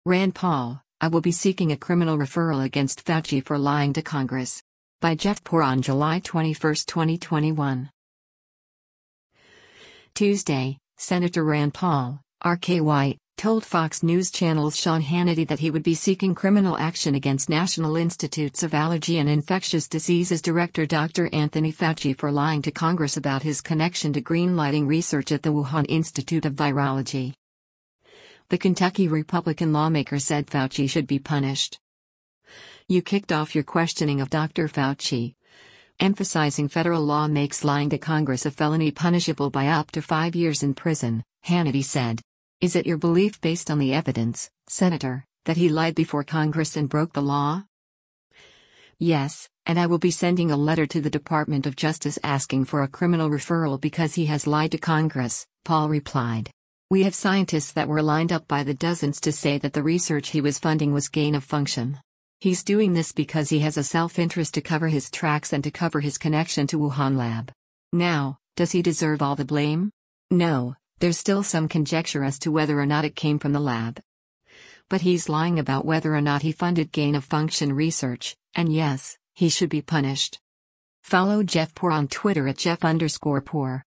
Rand Paul, I will be seeking a criminal referral against Fauci for lying to Congress. By Jeff Poor on July 21, 2021. Tuesday, Senator Rand Paul, RKY, told Fox News Channel's Sean Hannity that he would be seeking criminal action against National Institutes of Allergy and Infectious Diseases Director Dr. Anthony Fauci for lying to Congress about his connection to greenlighting research at the Wuhan Institute of Virology. The Kentucky Republican lawmaker said Fauci should be punished. You kicked off your questioning of Dr. Fauci, emphasizing federal law makes lying to Congress a felony punishable by up to 5 years in prison, Hannity said. Is it your belief based on the evidence, Senator, that he lied before Congress and broke the law? Yes, and I will be sending a letter to the Department of Justice asking for a criminal referral because he has lied to Congress, Paul replied. We have scientists that were lined up by the dozens to say that the research he was funding was gain of function. He's doing this because he has a self-interest to cover his tracks and to cover his connection to Wuhan lab. Now, does he deserve all the blame? No, there's still some conjecture as to whether or not it came from the lab. But he's lying about whether or not he funded gain of function research, and yes, he should be punished. Follow Jeff Poor on Twitter at Jeff_Poor.